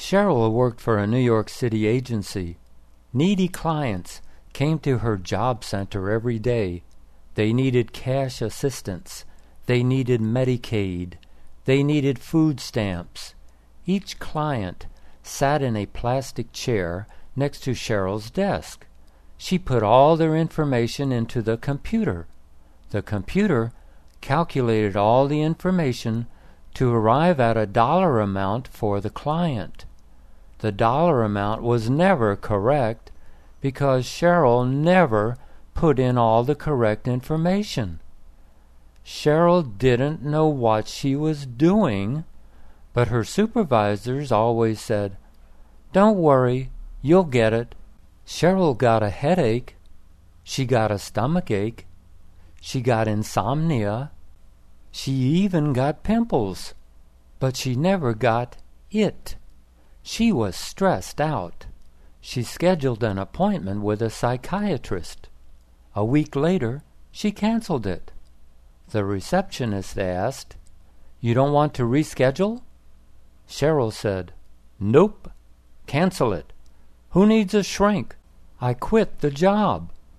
Cheryl worked for a New York City agency. Needy clients came to her job center every day. They needed cash assistance. They needed Medicaid. They needed food stamps. Each client sat in a plastic chair next to Cheryl's desk. She put all their information into the computer. The computer calculated all the information to arrive at a dollar amount for the client. The dollar amount was never correct because Cheryl never put in all the correct information. Cheryl didn't know what she was doing, but her supervisors always said, "Don't worry, you'll get it." Cheryl got a headache. She got a stomachache. She got insomnia. She even got pimples. But she never got it. She was stressed out. She scheduled an appointment with a psychiatrist. A week later, she canceled it. The receptionist asked, "You don't want to reschedule?" Cheryl said, "Nope. Cancel it. Who needs a shrink? I quit the job."